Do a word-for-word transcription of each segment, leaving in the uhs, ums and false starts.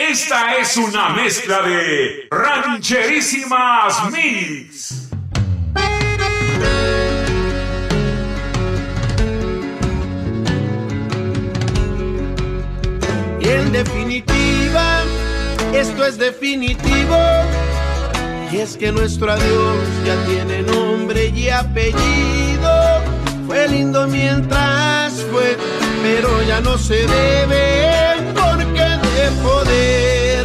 Esta es una mezcla de Rancherísimas Mix. Y en definitiva, esto es definitivo. Y es que nuestro adiós ya tiene nombre y apellido. Fue lindo mientras fue, pero ya no se debe, porque de poder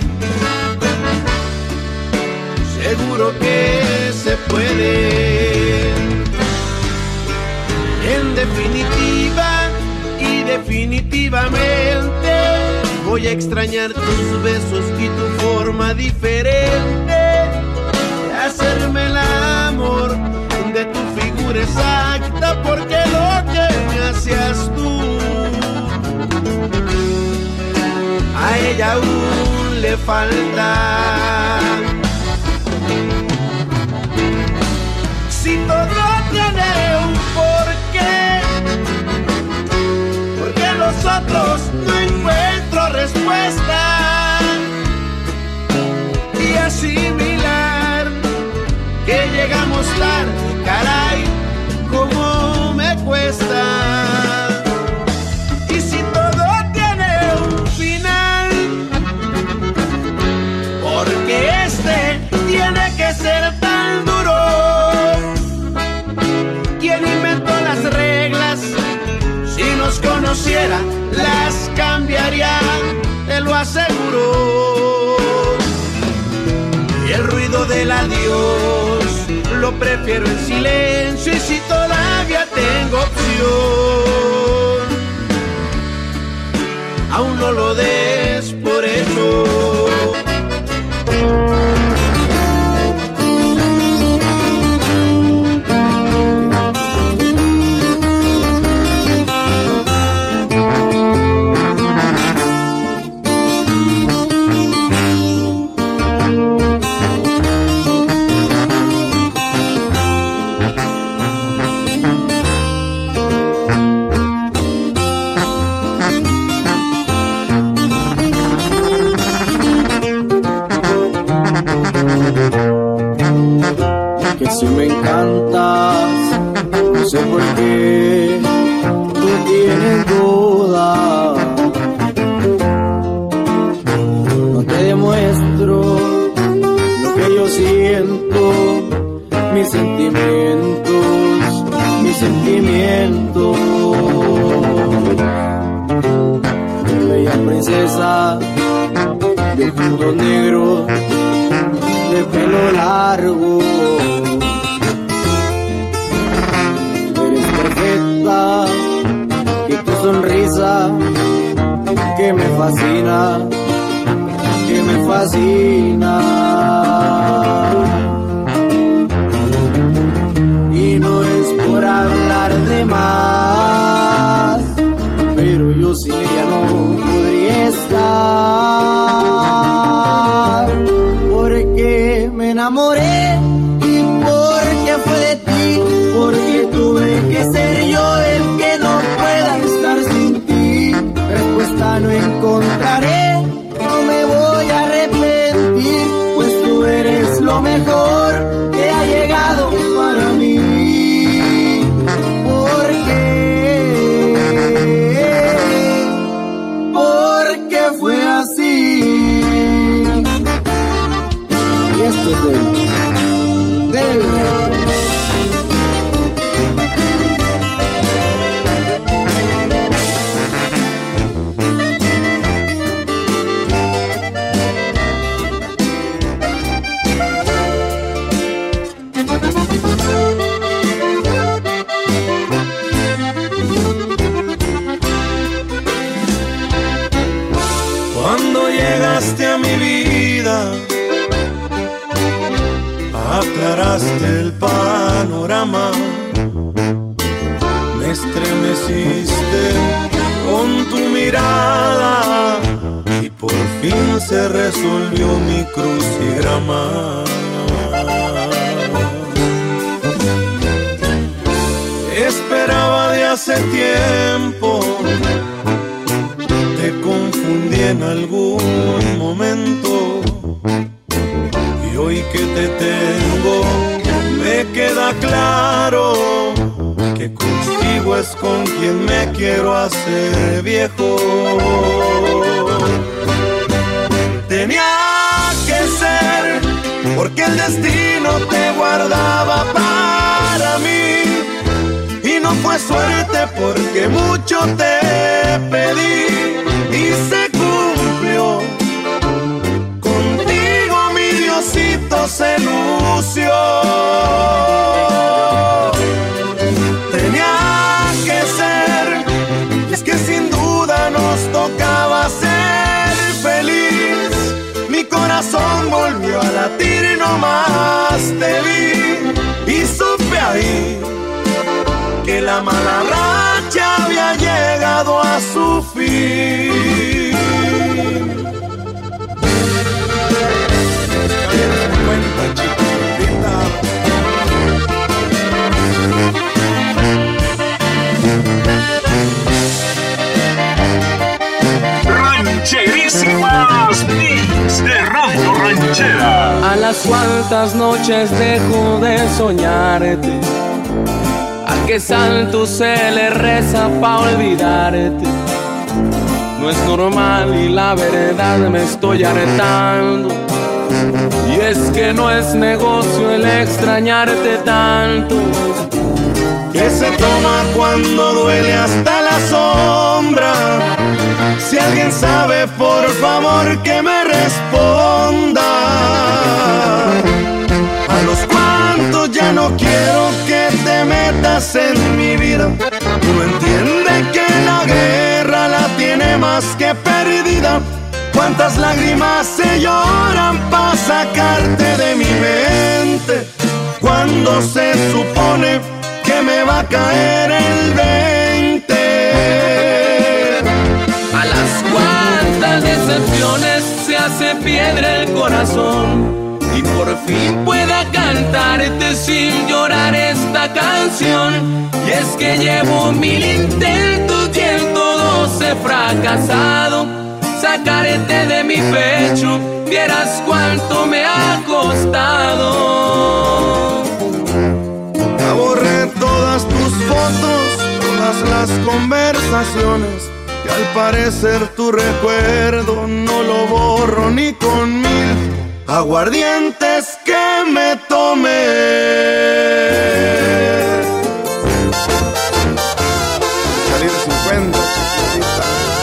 seguro que se puede. En definitiva y definitivamente voy a extrañar tus besos y tu forma diferente de hacerme el amor, de tu figura exacta, porque lo que me hacías tú a ella aún le falta. Si todo tiene un porqué, porque los otros no encuentro respuesta, y asimilar que llegamos tarde, caray, cómo me cuesta. Y si todo tiene un final, porque este tiene que ser tan duro. ¿Quién inventó las reglas? Si nos conociera, las cambiaría, te lo aseguro. Y el ruido del adiós lo prefiero en silencio, y si todavía tengo opción, aún no lo des por hecho. Si me encantas, no sé por qué tú tienes duda. No te demuestro lo que yo siento, mis sentimientos, mis sentimientos. Bella princesa de ojos negros, de pelo largo. Y tu sonrisa que me fascina, que me fascina. Y no es por hablar de más, pero yo sin ella no podría estar, porque me enamoré y porque fue de ti, porque tuve que ser yo el que no pueda estar sin ti. Respuesta no encontraré, no me voy a arrepentir, pues tú eres lo mejor que ha llegado para mí. Porque, porque fue así. Y esto es de, de Cuando llegaste a mi vida, aclaraste el panorama, me estremeciste con tu mirada y por fin se resolvió mi crucigrama. Esperaba de hace tiempo, te confundí en algún es con quien me quiero hacer viejo. Tenía que ser, porque el destino te guardaba para mí. Y no fue suerte porque mucho te pedí y se cumplió. Contigo mi Diosito se lució. Tenía que ser, es que sin duda nos tocaba ser feliz. Mi corazón volvió a latir y no más te vi. Y supe ahí que la mala racha había llegado a su fin. Rancherísimas Mix de Radio Ranchera. A las cuantas noches dejo de soñarte, a qué santo se le reza pa' olvidarte. No es normal y la verdad me estoy hartando, y es que no es negocio el extrañarte tanto. Que se toma cuando duele hasta la sombra. Si alguien sabe, por favor que me responda. A los cuantos ya no quiero que te metas en mi vida. Uno entiende que la guerra la tiene más que perdida. Cuántas lágrimas se lloran para sacarte de mi mente, cuando se supone que me va a caer el veinte. A las cuantas decepciones se hace piedra el corazón, y por fin pueda cantarte sin llorar esta canción. Y es que llevo mil intentos y en todos he fracasado. Sacarte de mi pecho, vieras cuánto me ha costado. Borré todas tus fotos, todas las conversaciones, y al parecer tu recuerdo no lo borro ni con mil aguardientes que me tomé. Salir cincuenta, chiquitita.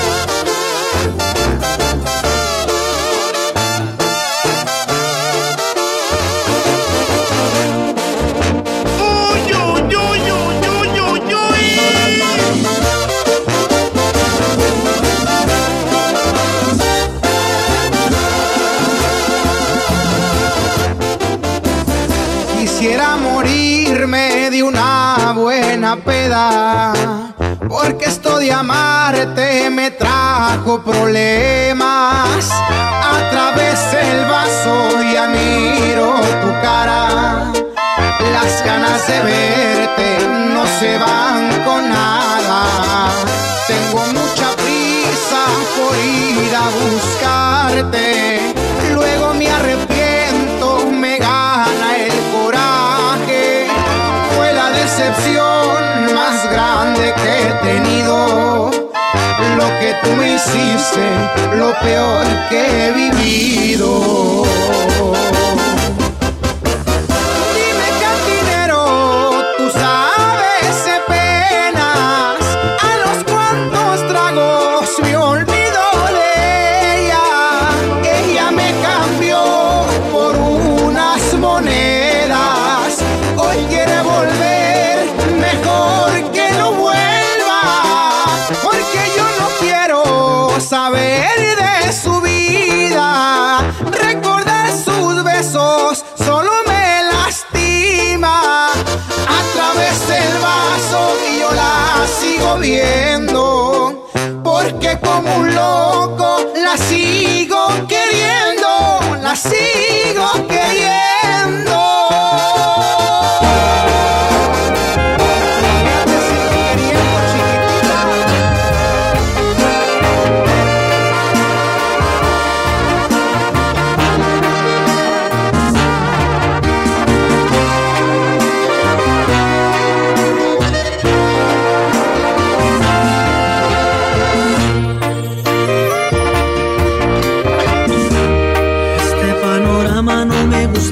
Quisiera morirme de una buena peda, porque esto de amarte me trajo problemas. A través del vaso ya miro tu cara, las ganas de verte no se van con nada. Tengo mucha prisa por ir a buscarte, luego me arrepiento, me gana el coraje. Fue la decepción más grande que he tenido, lo que tú me hiciste, lo peor que he vivido. Dime, cantinero, tú sabes de penas, a los cuantos tragos me olvido de ella. Ella me cambió por unas monedas, hoy quiere volver, mejor que no vuelva, porque yo no quiero saber de su vida. Recordar sus besos solo me lastima. A través del vaso y yo la sigo viendo, porque como un loco la sigo queriendo, la sigo queriendo. Te sigo queriendo, chiquitita.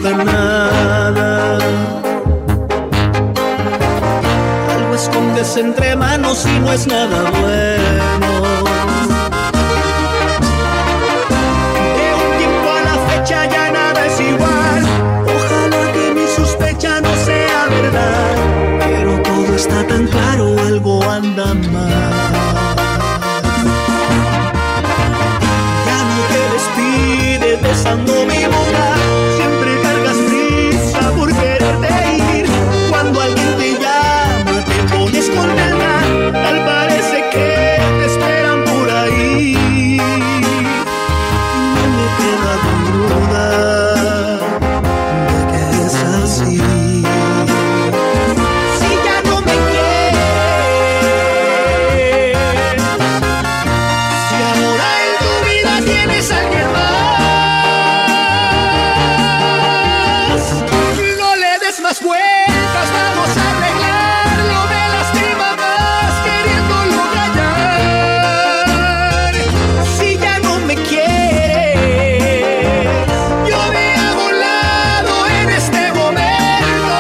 gusta nada. Algo escondes entre manos y no es nada bueno. De un tiempo a la fecha ya nada es igual. Ojalá que mi sospecha no sea verdad, pero todo está tan claro, algo anda mal. Ya no te despides besando mi boca, siempre cargas prisa por quererte ir. Cuando alguien te llama te pones contenta, tal parece que te esperan por ahí. Y no me queda duda de que es así. Si ya no me quieres, si ahora en tu vida tienes a alguien más, no le des más vueltas, vamos a arreglarlo, me lastima más queriéndolo callar. Si ya no me quieres, yo me hago un lado en este momento.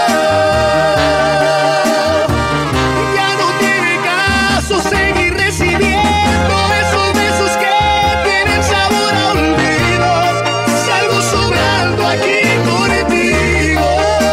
Ya no tiene caso seguir recibiendo esos besos que tienen sabor a olvido. Salgo sobrando aquí contigo.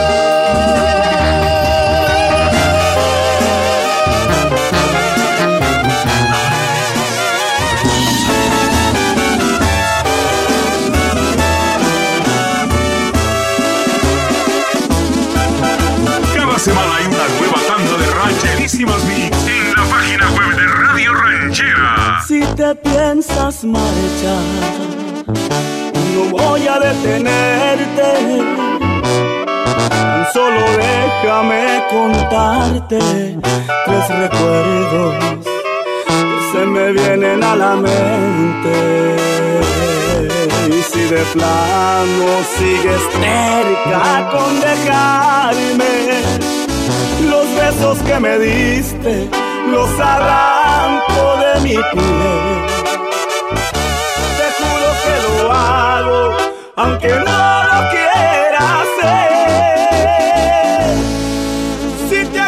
Cada semana hay una nueva tanda de rancherísimas mix en la página web de Radio Ranchera. Si te piensas marchar, no voy a detenerte. Tan solo déjame contarte tres recuerdos que se me vienen a la mente. Y si de plano sigues cerca con dejarme, los besos que me diste los arranco de mi piel. Te juro que lo hago, aunque no lo quiera hacer. Si te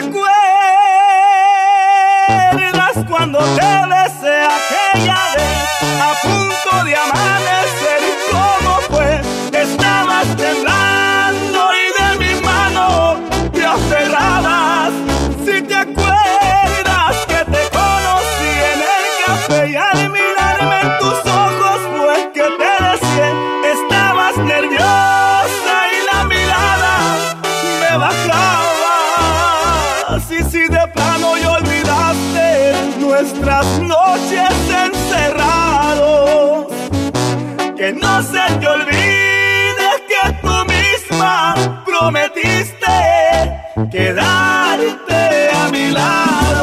acuerdas cuando te besé aquella vez, a punto de amanecer, ¿cómo fue? Estabas temblando y de mi mano te aferrabas. Si te acuerdas que te conocí en el café y al mirarme en tus ojos fue que te deseé. Estabas nerviosa y la mirada me bajaba. Y si de plano y olvidaste nuestras noches encerrados, que no se te olvide que tú misma prometiste quedarte a mi lado.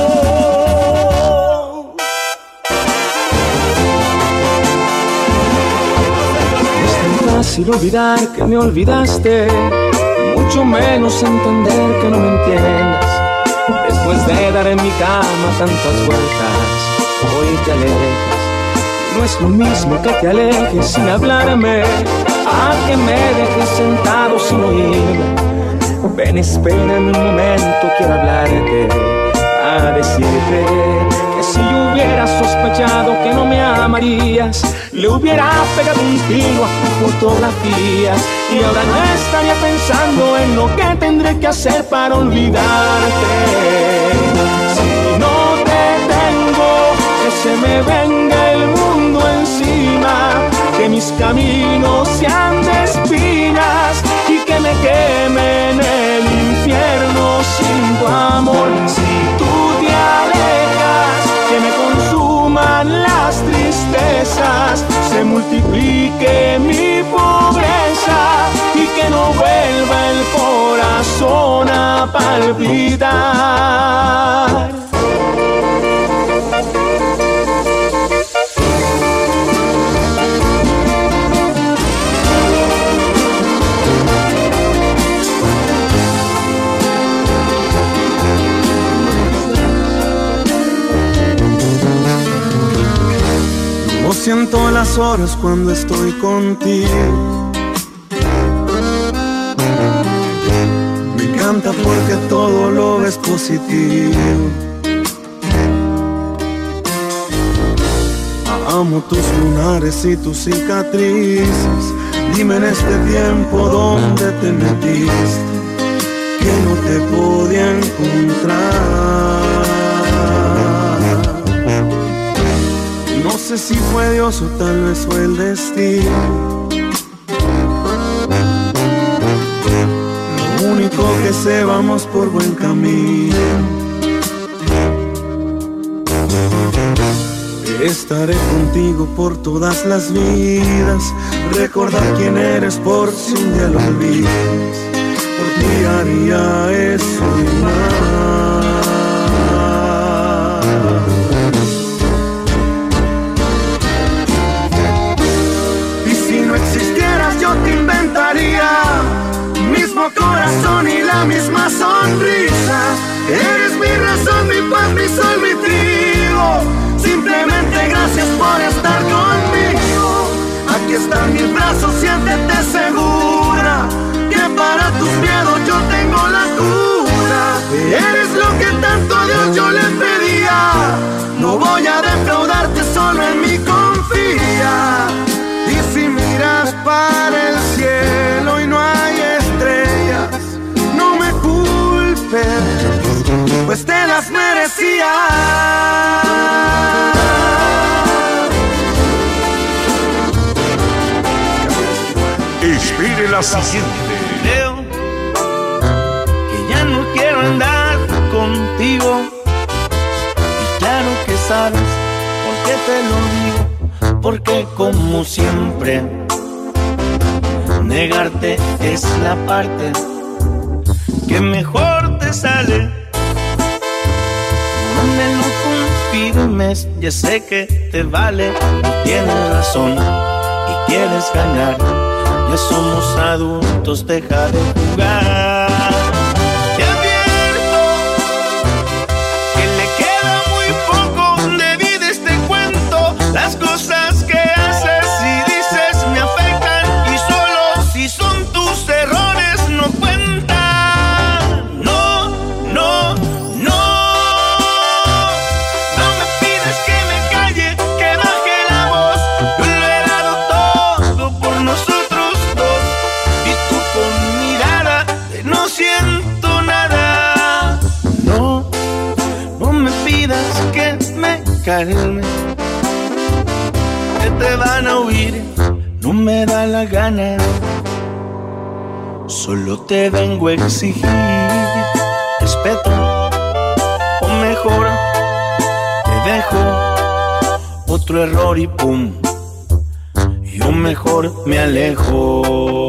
Es tan fácil olvidar que me olvidaste, mucho menos entender que no me entiendas. Después de dar en mi cama tantas vueltas, hoy te alejas. No es lo mismo que te alejes sin hablarme, a que me dejes sentado sin oírme. Ven, espérame un momento, quiero hablarte, a decirte que si yo hubiera sospechado que no me amarías, le hubiera pegado un tiro a tus fotografías. Y ahora no estaría pensando en lo que tendré que hacer para olvidarte. Si no te tengo, que se me venga el mundo encima, que mis caminos sean de espinas y que me queme en el infierno sin tu amor. Si tú te alejas, que me consuman las tristezas, se multiplique mi pobreza y que no vuelva el corazón a palpitar. No siento las horas cuando estoy contigo. encanta porque todo lo ves positivo. Amo tus lunares y tus cicatrices. Dime en este tiempo dónde te metiste, que no te podía encontrar. No sé si fue Dios o tal vez fue el destino. Lo único que sé, vamos por buen camino. Estaré contigo por todas las vidas. Recordar quién eres por si un día lo olvidas. Por ti haría eso y más. Y si no existieras yo te inventaría mismo corazón y la misma sonrisa. Eres mi razón, mi paz, mi sol, mi trigo. Simplemente gracias por estar conmigo. Aquí están mis brazos, siéntete segura que para tus miedos yo tengo la cura. Eres lo que tanto a Dios yo le pedía. No voy a defraudarte, solo en mí confía. Y si miras para el cielo y no hay estrellas, no me culpes, pues te las merecías. Espere la siguiente. Creo que ya no quiero andar contigo. Y claro que sabes por qué te lo digo. Porque como siempre, negarte es la parte que mejor te sale. No me lo confirmes, ya sé que te vale. Tienes razón y quieres ganar. Ya somos adultos, deja de jugar. Te advierto que le queda muy poco de vida a este cuento. Las cosas que haces y dices me afectan, y solo si son tus errores no cuentan. No, no, no. No me pides que me calle, que baje la voz. Yo lo he dado todo por nosotros. No siento nada. No, no me pidas que me calme, que te van a oír, no me da la gana. Solo te vengo a exigir respeto, o mejor te dejo otro error y pum, yo mejor me alejo.